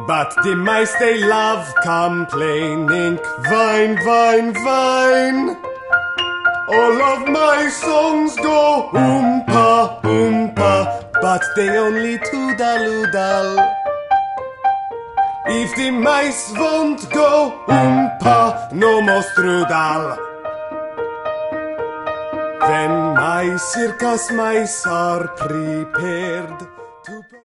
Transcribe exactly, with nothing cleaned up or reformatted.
But the mice they love complaining, whine, whine, whine. All of my songs go oompa, oompa, but they only toodle-oodle. If the mice won't go oompa, no more strudel. When my circus mice are prepared to